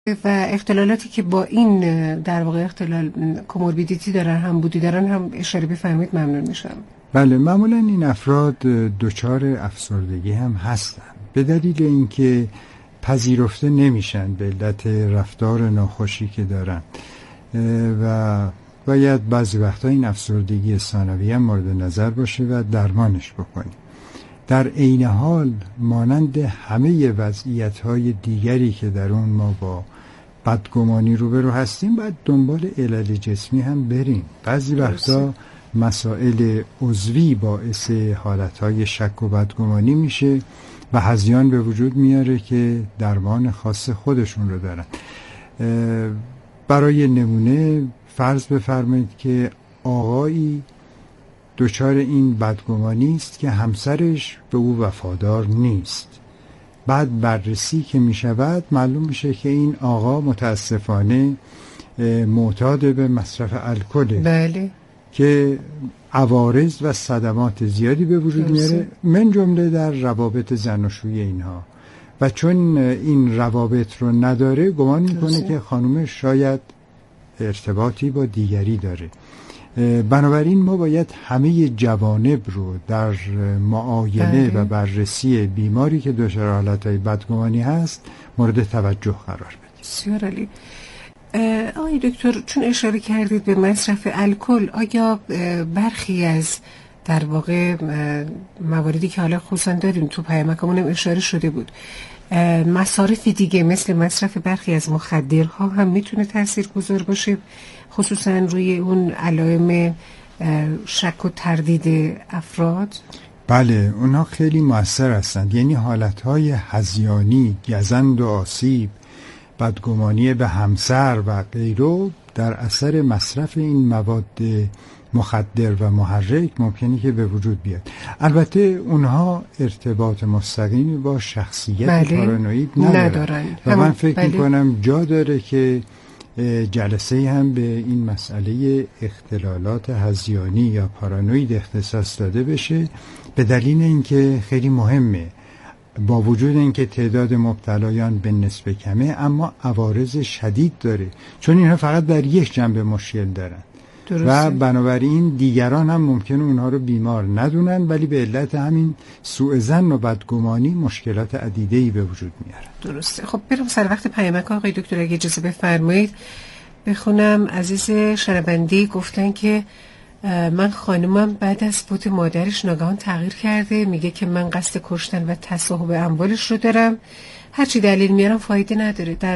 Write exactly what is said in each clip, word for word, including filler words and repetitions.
و اختلالاتی که با این در واقع اختلال کوموربیدیتی دارن، هم بودی دارن، هم اشاره بفرمایید ممنون میشم. بله، معمولا این افراد دچار افسردگی هم هستن به دلیل اینکه پذیرفته نمیشن به علت رفتار ناخوشی که دارن و باید بعضی وقتا این افسردگی ثانویه هم مورد نظر باشه و درمانش بکنیم. در عین حال مانند همه وضعیت‌های دیگری که در اون ما با بدگمانی روبرو هستیم، باید دنبال علل جسمی هم بریم. بعضی وقتا مسائل عضوی باعث حالتهای شک و بدگمانی میشه و هذیان به وجود میاره که درمان خاص خودشون رو دارن. برای نمونه فرض بفرمایید که آقایی دچار این بدگمانی است که همسرش به او وفادار نیست. بعد بررسی که می شود معلوم میشه که این آقا متاسفانه معتاد به مصرف الکل، بله، که عوارض و صدمات زیادی به وجود میاره، من جمله در روابط زناشویی اینها. و چون این روابط رو نداره گمان میکنه که خانوم شاید ارتباطی با دیگری داره. بنابراین ما باید همه جوانب رو در معاینه و بررسی بیماری که دچار حالتهای بدگمانی هست مورد توجه قرار بدیم. بسیار عالی. آقای دکتر، چون اشاره کردید به مصرف الکل، آیا برخی از در واقع مواردی که حالا خصوصا داریم تو پیامکمون هم اشاره شده بود، مصارف دیگه مثل مصرف برخی از مخدرها هم میتونه تاثیرگذار باشه، خصوصا روی اون علائم شک و تردید افراد؟ بله، اونها خیلی مؤثر هستند. یعنی حالتهای هذیانی، گزند و آسیب، بدگمانی به همسر و غیره در اثر مصرف این مواد مخدر و محرک ممکنه که به وجود بیاد. البته اونها ارتباط مستقیمی با شخصیت بله. پارانوید ندارن, ندارن. و من فکر بله. میکنم جا داره که جلسه هم به این مسئله اختلالات هذیانی یا پارانوید اختصاص داده بشه، به دلیل اینکه خیلی مهمه. با وجود اینکه تعداد مبتلایان به نسبه کمه، اما عوارض شدید داره، چون اینها فقط در یک جنبه مشکل دارن. درسته. و بنابراین دیگران هم ممکنه اونها رو بیمار ندونن، ولی به علت همین سوء ظن و بدگمانی مشکلات عدیده‌ای به وجود میارن. درسته. خب بریم سر وقت پیامک. آقای دکتر اگه اجازه بفرمایید بخونم. عزیز شنونده گفتن که من خانمم بعد از فوت مادرش ناگهان تغییر کرده، میگه که من قصد کشتن و تصاحب اموالش رو دارم، هرچی دلیل میارم فایده نداره. در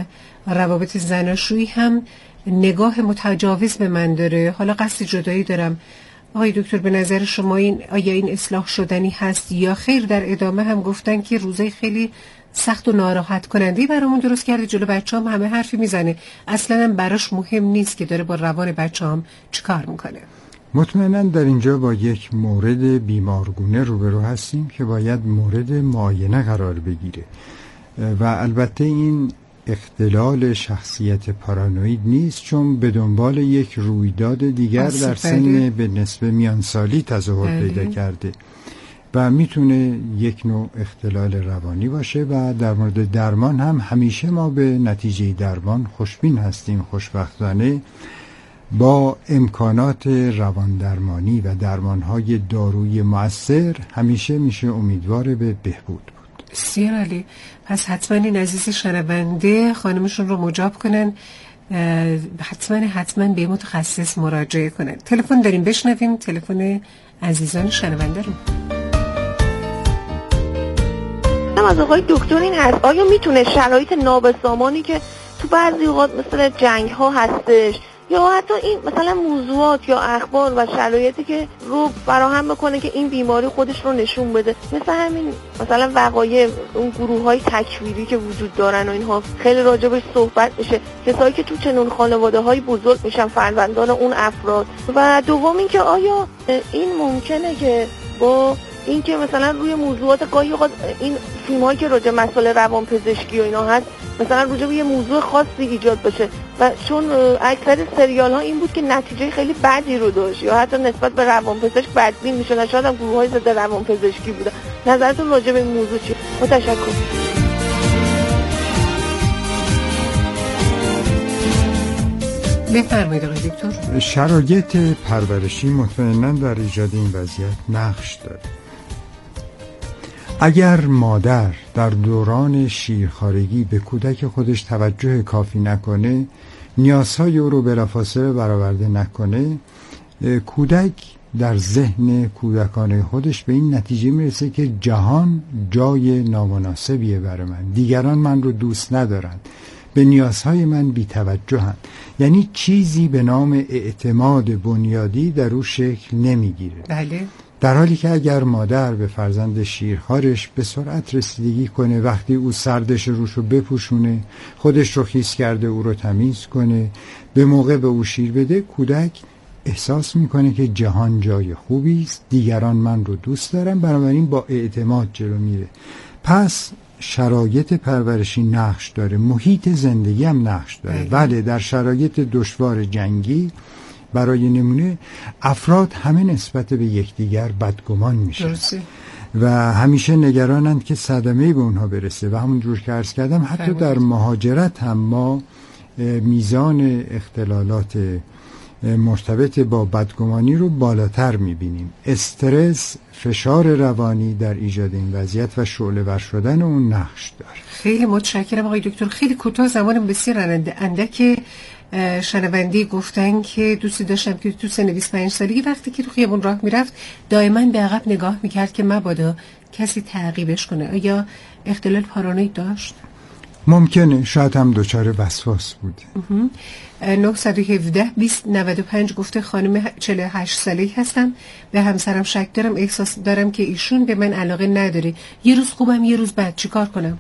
روابط زناشویی هم نگاه متجاوز به من داره، حالا قصد جدایی دارم. آقای دکتر به نظر شما این آیا این اصلاح شدنی هست یا خیر؟ در ادامه هم گفتن که روزای خیلی سخت و ناراحت کننده برامون درست کرده، جلو بچه‌ام همه حرفی میزنه، اصلا هم براش مهم نیست که داره با روان بچه‌ام چیکار میکنه. مطمئنا در اینجا با یک مورد بیمارگونه روبرو هستیم که باید مورد معاینه قرار بگیره و البته این اختلال شخصیت پارانوید نیست، چون به دنبال یک رویداد دیگر در سن به نسبه میانسالی تظاهر پیدا کرده و میتونه یک نوع اختلال روانی باشه. و در مورد درمان هم همیشه ما به نتیجه درمان خوشبین هستیم. خوشبختانه با امکانات روان درمانی و درمانهای دارویی مؤثر همیشه میشه امیدوار به بهبود بود. بسیار عالی. پس حتما این عزیز شنونده خانمشون رو مجاب کنن، حتما حتما به متخصص مراجعه کنن. تلفن داریم، بشنویم تلفن عزیزان شنونده رو. از آقای دکتر این هست، آیا میتونه شرایط نابسامانی که تو بعضی اوقات مثل جنگ ها هستش یا حتی این مثلا موضوعات یا اخبار و شرایطی که رو فراهم بکنه که این بیماری خودش رو نشون بده، مثل همین مثلا وقایع اون گروه های تکفیری که وجود دارن و اینها خیلی راجبش صحبت میشه، کسایی که تو چنون خانواده های بزرگ میشن فرزندان اون افراد. و دوم این که آیا این ممکنه که با این که مثلا روی موضوعات گاهی اوقات این فیلم هایی که راجع مسائل روان پزشکی و اینا هست مثلا راجع به یه موضوع خاصی ایجاد بشه و چون اکثر سریال ها این بود که نتیجه خیلی بدی رو داشت یا حتی نسبت به روان پزشک بدبین میشن، شاید هم گروه های ضد روان پزشکی بودن. نظرتون راجع به این موضوع چیه؟ متشکرم. بفرمایید آقای دکتر. شرایط پرورشی مطمئناً در ایجاد این وضعیت نقش داره. اگر مادر در دوران شیرخوارگی به کودک خودش توجه کافی نکنه، نیازهای او رو بلافاصله برآورده نکنه، کودک در ذهن کودکانه خودش به این نتیجه میرسه که جهان جای نامناسبیه برای من، دیگران من رو دوست ندارن، به نیازهای من بی‌توجهن. یعنی چیزی به نام اعتماد بنیادی در او شکل نمیگیره. بله. در حالی که اگر مادر به فرزند شیرخوارش به سرعت رسیدگی کنه، وقتی او سردش روش رو بپوشونه، خودش رو خیس کرده او رو تمیز کنه، به موقع به او شیر بده، کودک احساس میکنه که جهان جای خوبی است، دیگران من رو دوست دارن، بنابراین با اعتماد جلو میره. پس شرایط پرورشی نقش داره، محیط زندگی هم نقش داره. بله، در شرایط دشوار جنگی برای نمونه افراد همه نسبت به یکدیگر بدگمان میشن و همیشه نگرانند که صدمه به اونها برسه و همونجور که عرض کردم حتی در مهاجرت هم ما میزان اختلالات مرتبط با بدگمانی رو بالاتر میبینیم. استرس، فشار روانی در ایجاد این وضعیت و شعله ور شدن اون نقش داره. خیلی متشکرم آقای دکتر. خیلی کوتاه، زمان بسیار اندک شنوندی گفتن که دوستی داشتم که تو سن بیست و پنج سالگی وقتی که تو خیابون راه میرفت دائما به عقب نگاه میکرد که مبادا کسی تعقیبش کنه. آیا اختلال پارانوید داشت؟ ممکنه، شاید هم دچار وسواس بود. نه یک هفت بیست نود و پنج گفته خانم چهل و هشت ساله‌ای هستم، به همسرم شک دارم، احساس دارم که ایشون به من علاقه نداره، یه روز خوبم یه روز بد، چیکار کنم؟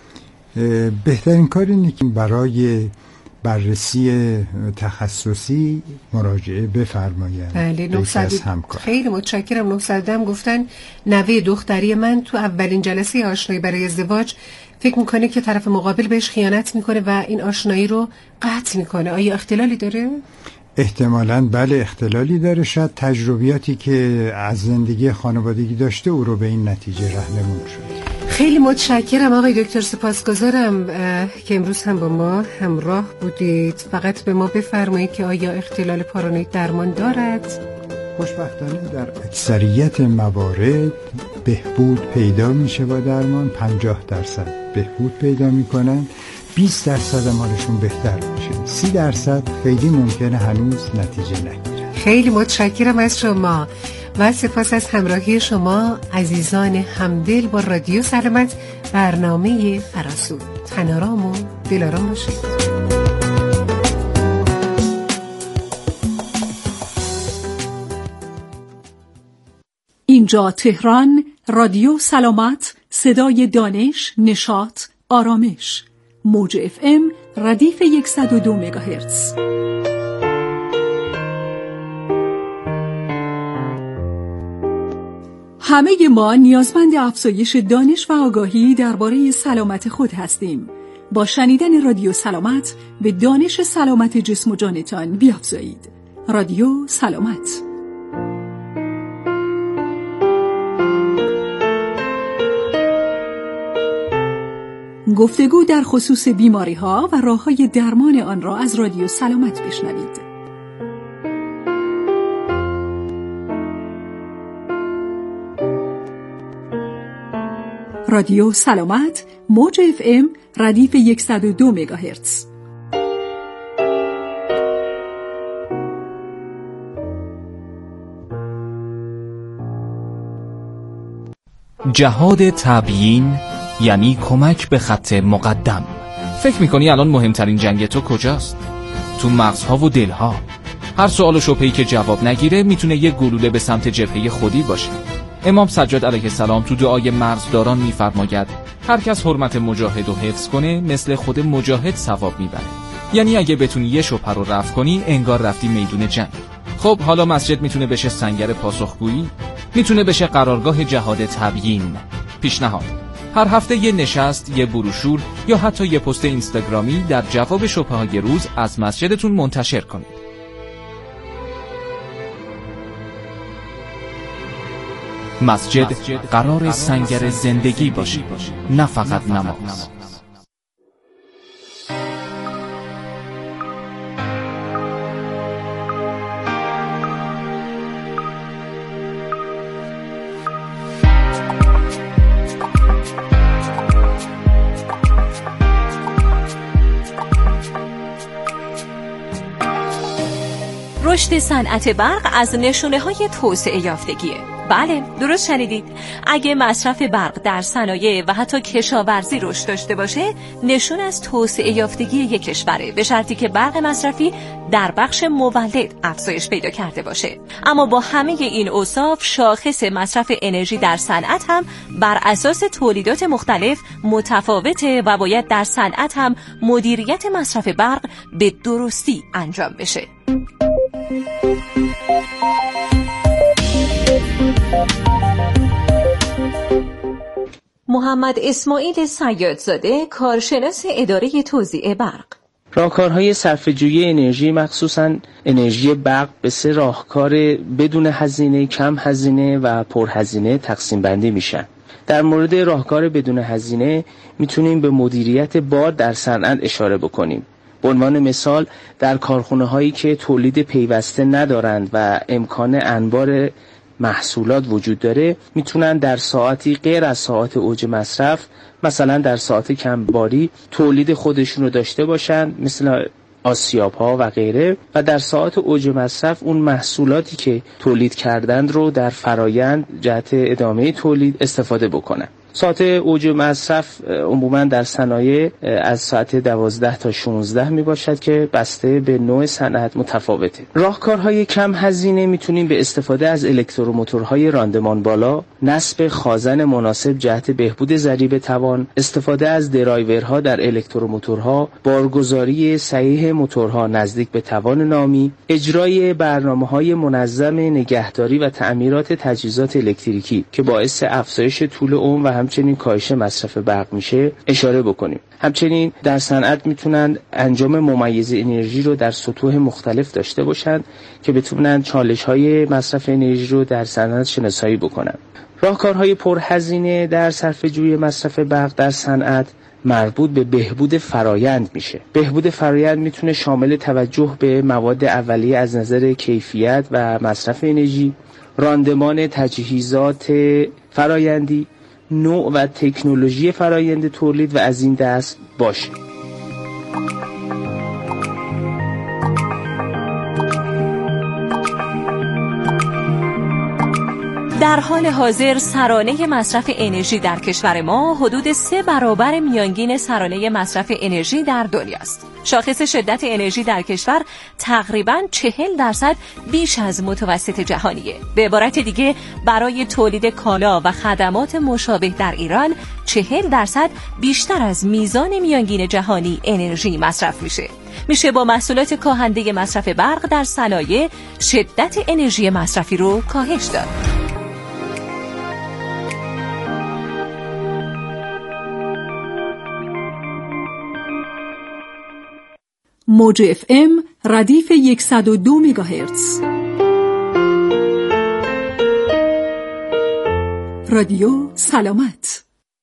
بهترین کار اینه که برای بررسی تخصصی مراجعه بفرمایید. بله، نهصد خیلی متشکرم. نهصد هم گفتن نوه دختری من تو اولین جلسه آشنایی برای ازدواج فکر میکنه که طرف مقابل بهش خیانت میکنه و این آشنایی رو قطع میکنه. آیا اختلالی داره؟ احتمالاً بله اختلالی داره. شاید تجربیاتی که از زندگی خانوادگی داشته او رو به این نتیجه راهنمون شد. خیلی متشکرم آقای دکتر، سپاسگزارم که امروز هم با ما همراه بودید. فقط به ما بفرمایید که آیا اختلال پارانوید درمان دارد؟ خوشبختانه در اکثریت موارد بهبود پیدا میشه با درمان. پنجاه درصد بهبود پیدا میکنن، بیست درصد هم حالشون بهتر میشه، سی درصد خیلی ممکنه هنوز نتیجه نگیرن. خیلی متشکرم از شما و سپاس از همراهی شما عزیزان همدل با رادیو سلامت، برنامه فراسو. تنارام و دلارام باشید. اینجا تهران، رادیو سلامت، صدای دانش، نشاط، آرامش. موج اف ام ردیف صد و دو مگاهرتز. همه ما نیازمند افزایش دانش و آگاهی درباره سلامت خود هستیم. با شنیدن رادیو سلامت به دانش سلامت جسم و جانتان بیافزایید. رادیو سلامت. گفتگو در خصوص بیماری‌ها و راه‌های درمان آن را از رادیو سلامت بشنوید. رادیو سلامت، موج اف ام ردیف صد و دو مگاهرتز. جهاد تبیین یعنی کمک به خط مقدم. فکر میکنی الان مهمترین جنگ تو کجاست؟ تو مغزها و دلها. هر سوال و شبهه‌ای که جواب نگیره میتونه یک گلوله به سمت جبهه خودی باشه. امام سجاد علیه السلام تو دعای مرزداران میفرماید هر کس حرمت مجاهد رو حفظ کنه مثل خود مجاهد ثواب میبره. یعنی اگه بتونی یه شبهه رو رفع کنی انگار رفتی میدون جنگ. خب حالا مسجد میتونه بشه سنگر پاسخگویی، میتونه بشه قرارگاه جهاد تبیین. پیشنهاد: هر هفته یه نشست، یه بروشور یا حتی یه پست اینستاگرامی در جواب شبهه‌های روز از مسجدتون منتشر کنید. مسجد قرار سنگر زندگی باشه، نه فقط نماز. رشد صنعت برق از نشونه‌های توسعه یافتگیه. بله، درست شنیدید. اگه مصرف برق در صنایع و حتی کشاورزی رشد داشته باشه، نشون از توسعه یافتگی یک کشوره، به شرطی که برق مصرفی در بخش مولد افزایش پیدا کرده باشه. اما با همه این اوصاف، شاخص مصرف انرژی در صنعت هم بر اساس تولیدات مختلف متفاوته و باید در صنعت هم مدیریت مصرف برق به درستی انجام بشه. محمد اسماعیل صیادزاده، کارشناس اداره توزیع برق. راهکارهای صرفه‌جویی انرژی، مخصوصاً انرژی برق، به سه راهکار بدون هزینه، کم هزینه و پرهزینه تقسیم بندی میشن. در مورد راهکار بدون هزینه میتونیم به مدیریت باد در صنعت اشاره بکنیم. به عنوان مثال، در کارخانه هایی که تولید پیوسته ندارند و امکان انبار محصولات وجود داره، میتونن در ساعتی غیر از ساعت اوج مصرف، مثلا در ساعت کمباری، تولید خودشون رو داشته باشن، مثل آسیاب ها و غیره، و در ساعت اوج مصرف اون محصولاتی که تولید کردند رو در فرایند جهت ادامه تولید استفاده بکنن. ساعت اوج مصرف عموما در صنایع از ساعت دوازده تا شانزده می باشد که بسته به نوع صنعت متفاوته. راهکارهای کم هزینه میتونیم به استفاده از الکتروموتورهای راندمان بالا، نصب خازن مناسب جهت بهبود ضریب توان، استفاده از درایورها در الکتروموتورها، بارگذاری صحیح موتورها نزدیک به توان نامی، اجرای برنامه‌های منظم نگهداری و تعمیرات تجهیزات الکتریکی که باعث افزایش طول عمر و همچنین کاهش مصرف برق میشه اشاره بکنیم. همچنین در صنعت میتونن انجام ممیز انرژی رو در سطوح مختلف داشته باشند که بتونن چالش‌های مصرف انرژی رو در صنعت شناسایی بکنن. راهکارهای پرهزینه در صرفه‌جویی مصرف برق در صنعت مربوط به بهبود فرایند میشه. بهبود فرایند میتونه شامل توجه به مواد اولیه از نظر کیفیت و مصرف انرژی، راندمان تجهیزات فرایندی، نوع و تکنولوژی فرایند تولید و از این دست باشه. در حال حاضر سرانه مصرف انرژی در کشور ما حدود سه برابر میانگین سرانه مصرف انرژی در دنیاست. شاخص شدت انرژی در کشور تقریباً چهل درصد بیش از متوسط جهانیه. به عبارت دیگه، برای تولید کالا و خدمات مشابه در ایران چهل درصد بیشتر از میزان میانگین جهانی انرژی مصرف میشه. میشه با محصولات کاهنده مصرف برق در صنایع شدت انرژی مصرفی رو کاهش داد. موج اف ام ردیف صد و دو مگاهرتز. رادیو سلامت.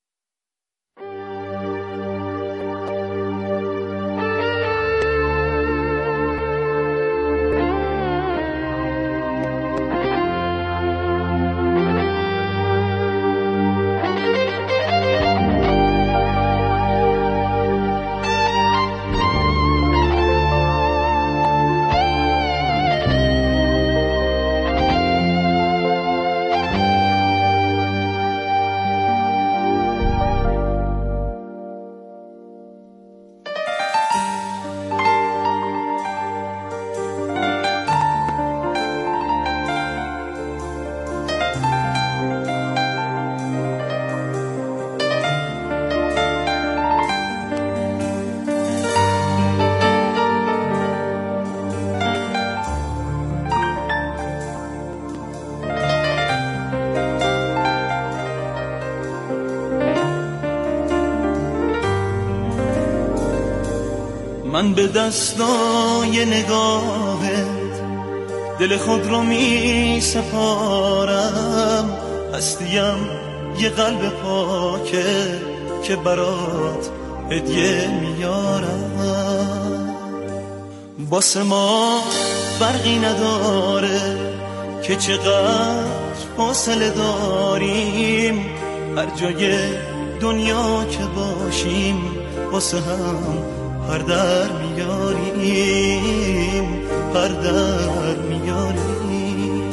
من به دستای نگاهت دل خود رو می سپارم، هستیم یه قلب پاکه که برات هدیه میارم. واسه ما فرقی نداره که چقدر فاصله داریم، هر جای دنیا که باشیم واسه هم هر در میاریم. پر در میاری.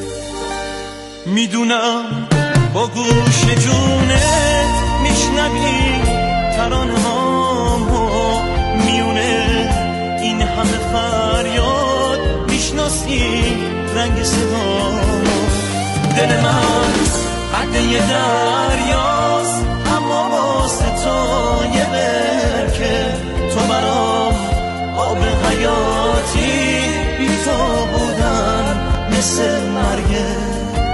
میدونم با گوش جونت میشنوی ترانه هامو، میونه این همه فریاد میشناسی رنگ صدامو. دل من قد یه دریاست اما واسه تو یه برکه. تو برام آب حیاتی، بی تو بودن مثل مرگه.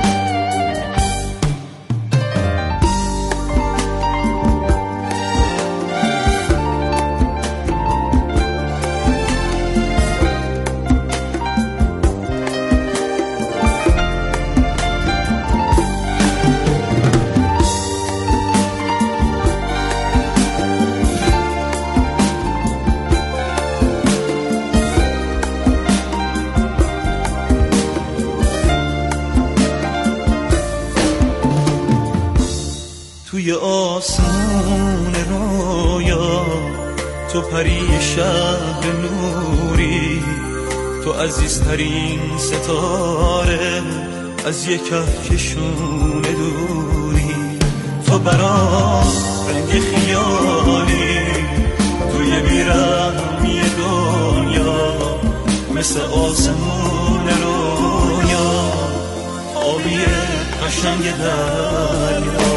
توی آسمون رویا تو پری شهر نوری، تو عزیزترین ستاره از یک کهکشون دوری. تو برام رنگ خیالی توی بیرحمی دنیا، مثل آسمون رویا آبی قشنگ دریا.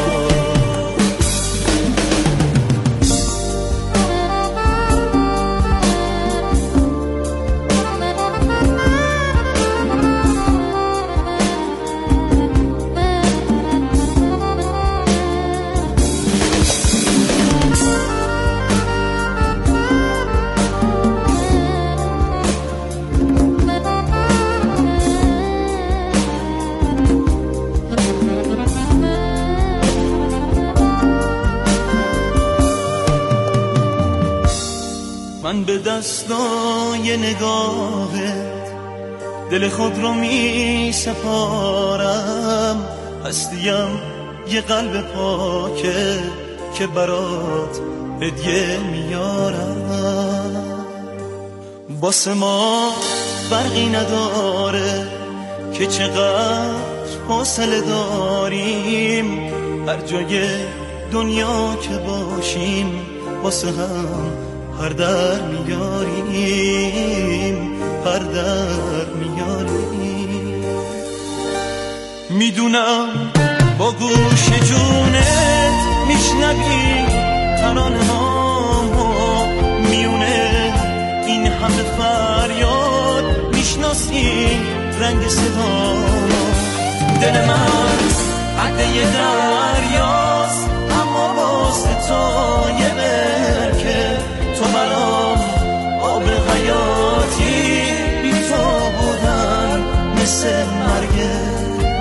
من به دستای نگاهت دل خود رو می سپارم، هستیم یه قلب پاکه که برات هدیه میارم. واسه ما فرقی نداره که چقدر فاصله داریم، هر جای دنیا که باشیم واسه هم پر در میاریم، پر در میاریم. میدونم با گوش جونت میشنوی ترانه هامو، میونه این همه فریاد میشناسی رنگ صدامو. دل من قد یه دریاست اما واسه تو یه برکه. تو برام آب حیاتی، بی تو بودن مثل مرگه.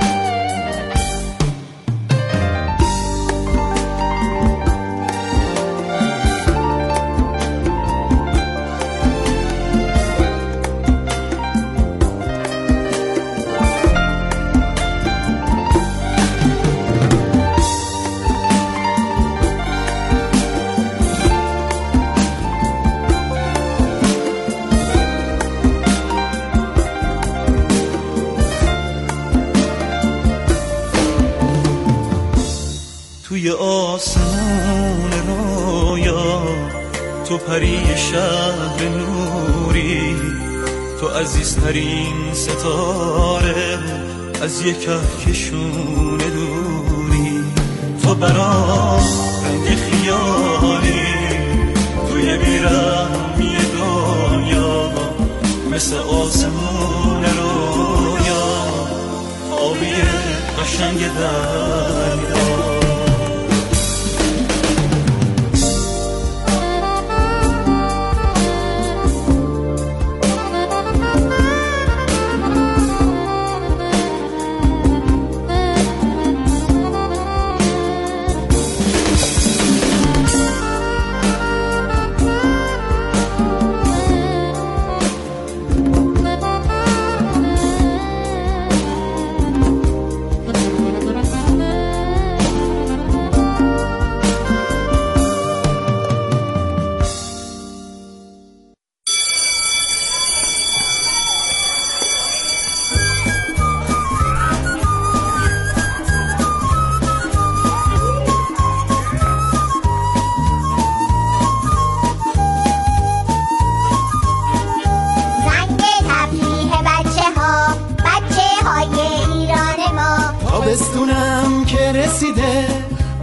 توی آسمون رویا تو پری شهر نوری، تو عزیزترین ستاره از یک کهکشون دوری. تو برام رنگ خیالی توی بیرحمی دنیا، مثل آسمون رویا آبی قشنگ دریا.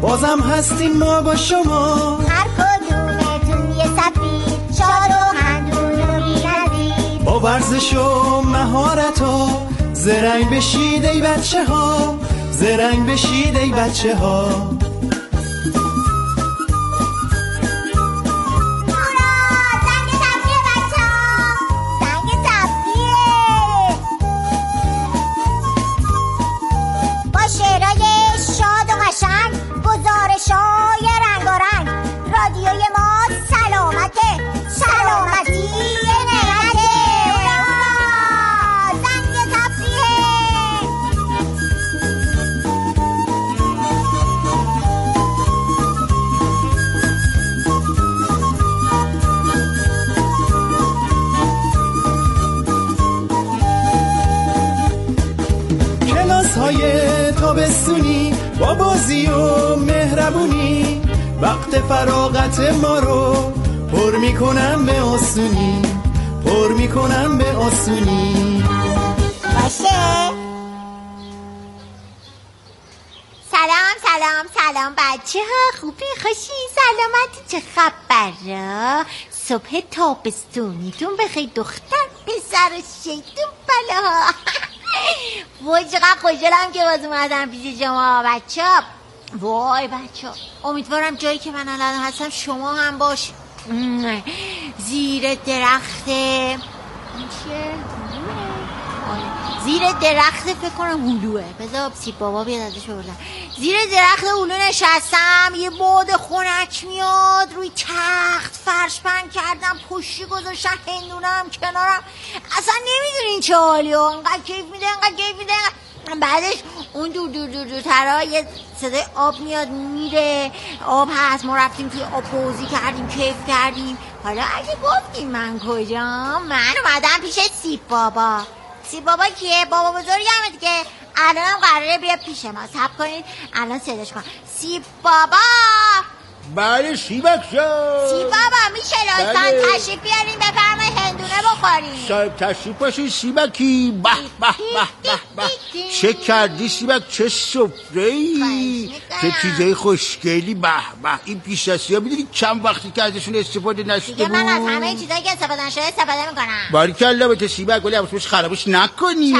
بازم هستیم ما با شما، هر کدومتون یه سفیر، شاد و خندون و بی‌نظیر. با ورزش و مهارت و زرنگ بشید ای بچه ها، زرنگ بشید ای بچه ها. گزارشای رنگ و رنگ، رادیوی ما سلامته، سلامتی نعمته. زنگ تفریحه. کلاس های تابستونی با بازی و مهربونی، وقت فراغت ما رو پر میکنن به آسونی، پر میکنن به آسونی. باشه. سلام سلام سلام بچه ها، خوبی خوشی سلامتی، چه خبره؟ صبح تابستونیتون بخیر دختر پسر شیطون بلا. وای چقدر خوشحالم که باز اومدم پیش شما بچه ها. وای بچه ها، امیدوارم جایی که من الان هستم شما هم باش. زیر درخت زیر درخت فکر کنم هلوه، بذار سیب بابا بیاد ازش بردم. زیر درخت هلو نشستم، یه باد خنک میاد، روی تخت فرش پهن کردم، پشتی گذاشتم، هندونم کنارم. اصلا نمیدونین چه حالیه، انقدر کیف میده انقدر کیف میده. بعدش اون دور دور دور دور ترا یه صدای آب میاد میره، آب هست، ما رفتیم توی آب بازی کردیم، کیف کردیم. حالا اگه گفتیم من کجام، من اومدم پیش سیب بابا. سیب بابا کیه؟ بابا بزرگی همه دیگه. الان هم قراره بیا پیش ما، صبر کنید الان صداش کنم. سیب بابا. بله سیبک جان. سیب بابا میشه لطفاً تشریف بیارین بفرمایید هندونه بخوریم. صاحب تشریف باشین سیبکی. به به به به به. چه کردی سیبک، چه سفره‌ای، چه چیزای خوشگلی. به به. این پیش‌دستی‌ها می‌دونی چند وقتی که ازشون استفاده نشده بود. من از همه چیزایی که استفاده نشده استفاده می‌کنم. باریکلا به تو سیبک، ولی حواسش خرابش نکنی.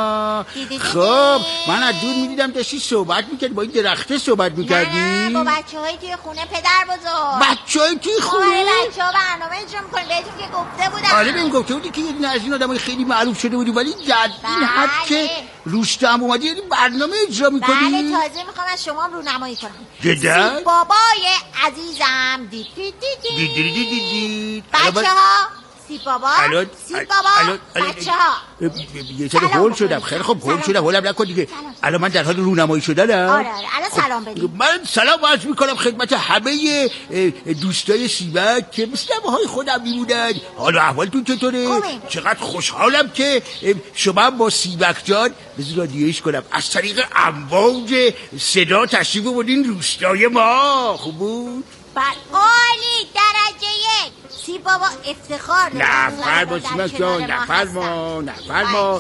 خب من از دور می‌دیدم داشتی صحبت می‌کردی، با این درخت صحبت می‌کردی. نه با بچه‌های توی خونه پدر بزرگ. بچه‌های توی خونه؟ آره بچه‌ها برنامه اجرا می‌کنن، بهتون که گفته بودم. آره بهم گفته بودی که یه دونه از این آدمای خیلی معروف شده بودی، ولی در این حد که روشتم اومدی یعنی برنامه اجرا می‌کنی. بله تازه می‌خوام از شما رونمایی کنم. جدا؟ بابای عزیزم دید دید دید دید دید دید بچه‌ها سیب بابا سیب بابا بچه ها یه سر هول شدم. خیلی خب هول شدم، هولم نکن دیگه. الان من در حال رونمایی شدنم. آره آره الان سلام بدید. من سلام عرض میکنم خدمت همه دوستای سیبک که مثل های خودم میمونن. حالا احوالتون چطوره؟ چقدر خوشحالم که شما با سیبک جان بذار رادیویش کنم از طریق امواج صدا تشریف بودین روستای ما. خوب بود؟ بله عالی، درجه یک. سیب بابا افتخار داره. نه فرما سیبک جان، نه فرما نه فرما.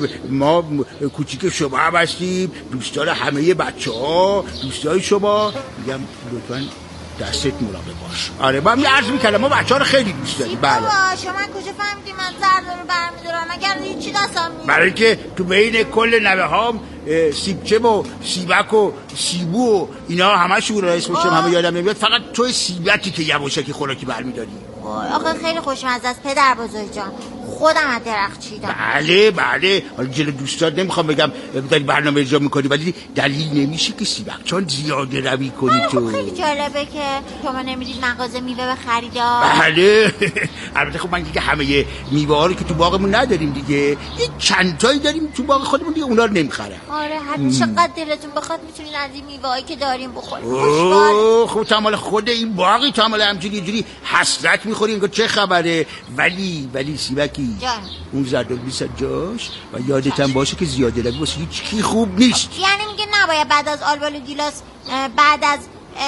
ما کوچیک شما هم هستیم، دوستان همه بچه ها، دوستای شما. میگم لطفاً دستت مراقب باش. آره با هم عرض میکردم ما بچه ها رو خیلی دوست داریم. بله بابا شما کجا فهمیدی من زرد رو برمیدارم؟ مگر هیچی دستم نیست؟ برای که تو بین کل نوه هام سیبچه و سیبک و سیبو و اینا همه شور را اسمشم همه یادم نمیاد، فقط توی سیبکی که یواشکی خوراکی برمیداری. آخه خیلی خوشمزه است پدر بزرگ جان، خودم از درخت چیدم. بله بله. حالا جلو دوستات نمیخوام بگم داری برنامه اجرا میکنی، ولی دلیل نمیشه که سیبک چون زیاده روی کنی تو. خب خیلی جالبه که شما نمیدید مغازه میوه بخریدا. بله البته خب من دیگه همه میوه ها رو که تو باغمون نداریم دیگه، یه چند تایی داریم تو باغ خودمون دیگه، اونا رو نمیخرم. آره هر چقدر دلتون بخواد میتونین از این میوه‌ای که داریم بخورید. اوه خب تمام خود این باغی تمام همجوری اینجوری حسرت میخوری انگار چه خبره. ولی ولی سیبکی جان. اون زردال بیست جاش و یادت هم باشه که زیاده روی واسه هیچ کی خوب نیست. یعنی میگه نباید بعد از آلبالو گیلاس بعد از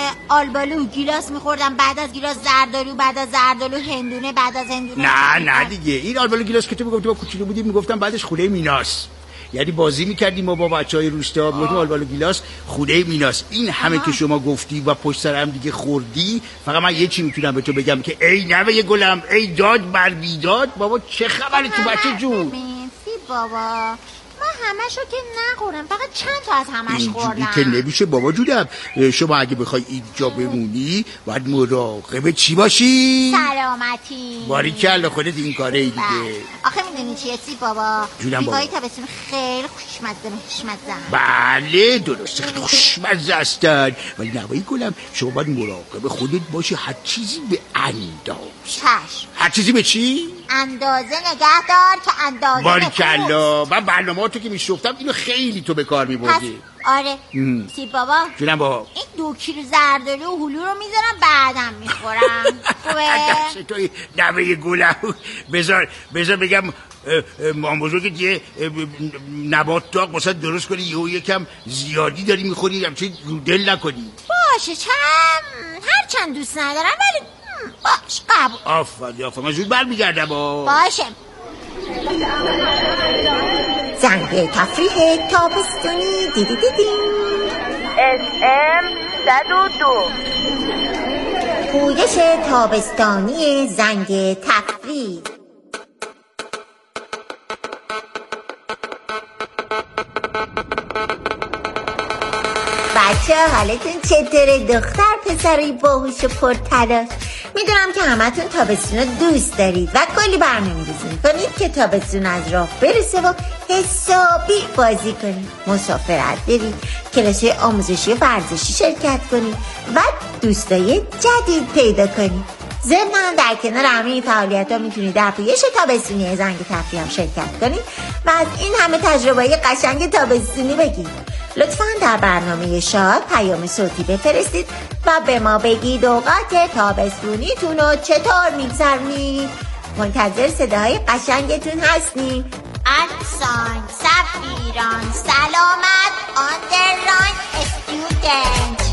آلبالو گیلاس میخوردم، بعد از گیلاس زردالو، بعد از زردالو هندونه، بعد از هندونه. نه نه دیگه این آلبالو گیلاس که تو میگفتی با کوچولو بودی میگفتم بعدش خوله میناس. یعنی بازی میکردیم ما با بچهای روستا، میگفتیم آلبال و گیلاس خونه میناست. این همه آه. که شما گفتی و پشت سر هم دیگه خوردی، فقط من یه چی میتونم به تو بگم که ای نوه گلم، ای داد بر بیداد. بابا چه خبره تو بچه جون؟ بابا من همشو که نخورم، فقط چند تا از همش خوردم. اینجوری که نمیشه بابا جونم. شما اگه بخوای اینجا بمونی باید مراقب چی باشی؟ سلامتی. باریکلا خودت این کاره ای دیگه. آخه میدونی چیه سی بابا؟ جونم بابا. دیگه تابستون خیلی خوشمزه خوشمزه. بله درسته خوشمزه هستن، ولی نوایی گلم شما باید مراقب خودت باشی، هر چیزی به انداز. چشم. هر چیزی به چی؟ اندازه نگه دار که اندازه باریکلا. من برنامه‌هاتو که میشوفتم اینو خیلی تو به کار میبردی. آره سی بابا جونم بابا، این دو کیلو زردالو و هلو رو میذارم بعدم میخورم. خوبه؟ دست توی نوه گلم. بذار بذار بگم مام بزرگت یه نبات داغ مثلا درست کنی، یهو یکم زیادی داری میخوری، همچین رو دل نکنی. باشه چم هر چند دوست ندارم ولی باش قبول. آفرین آفرین، من زود برمیگردم. باشه. زنگ تفریح تابستونی دیدی دیدی اس ام صد و دو پویش تابستانی زنگ تفریح. بچه حالتون چطوره دختر پسرای باهوش و پرتلاش؟ میدونم که همتون تابستون رو دوست دارید و کلی برنامه‌ریزی میکنید که تابستون از راه برسه و حسابی بازی کنید، مسافرت برید، کلاس‌های آموزشی و ورزشی شرکت کنید و دوستای جدید پیدا کنید. ضمن در کنار همه این فعالیت‌ها میتونید در پویش تابستونی زنگ تفریح هم شرکت کنید و از این همه تجربه‌های قشنگ تابستونی بگید. لطفاً در برنامه شاد پیام صوتی بفرستید و به ما بگید اوقات تابستونیتون رو چطور میگذرونید. منتظر صداهای قشنگتون هستیم. اکسان سفیران سلامت آندرلاین استودنت.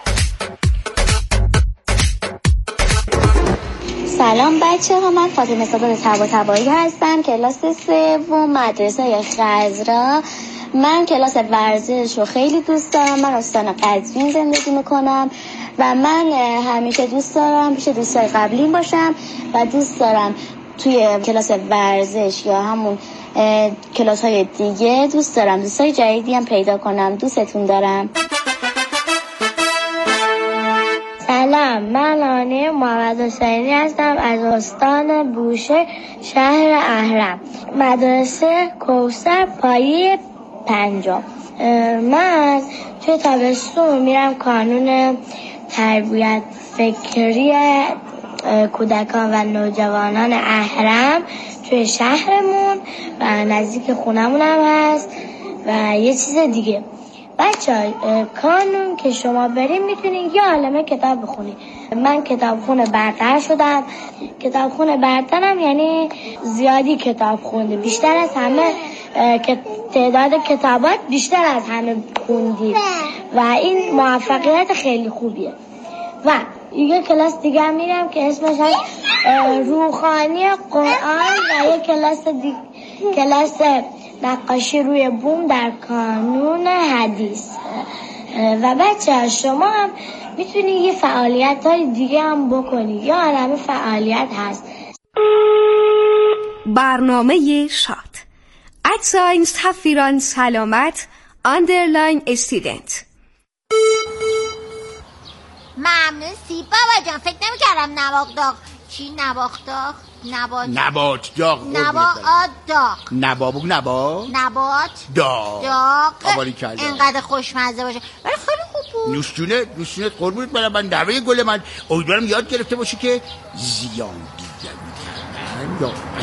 سلام بچه ها، من فاطمه سادات طباطبایی هستم، کلاس سوم مدرسه خضرا. من کلاس ورزش رو خیلی دوست دارم. من استان قزوین زندگی میکنم و من همیشه دوست دارم پیش دوستای قبلیم باشم و دوست دارم توی کلاس ورزش یا همون کلاس های دیگه دوست دارم دوستای جدیدی هم پیدا کنم. دوستتون دارم. سلام، من آنی محمد حسینی هستم از استان بوشهر شهر اهرم، مدرسه کوثر پایه پنجم. من توی تابستون میرم کانون تربیت فکری کودکان و نوجوانان اهرم توی شهرمون و نزدیک خونمون هم هست. و یه چیز دیگه بچه کانون که شما بریم میتونید یه عالمه کتاب بخونید. من کتابخونه برتر شدم. کتابخونه برترم یعنی زیادی کتاب خونده، بیشتر از همه که تعداد کتابات بیشتر از همه خوندیم و این موفقیت خیلی خوبیه. و یه کلاس دیگه هم میرم که اسمش هست روحانی قرآن و یه کلاس دیگه کلاس نقاشی روی بوم در کانون حدیث. و بچه شما هم میتونی یه فعالیت های دیگه هم بکنی، یا عالم فعالیت هست. برنامه شاد ادساین سفیران سلامت آندرلاین استودنت. ممنون سی بابا جان، فکر نمی کردم نواق داغ چی نواق داغ نبات نبات داغ نبات داغ نبابو نبات نبات داغ داغ اینقدر خوشمزه باشه ولی خیلی خوب بود. نوشجونه نوشجونه قربونت برم. من نوه گل من امیدوارم یاد گرفته باشی که زیان دیگری کردن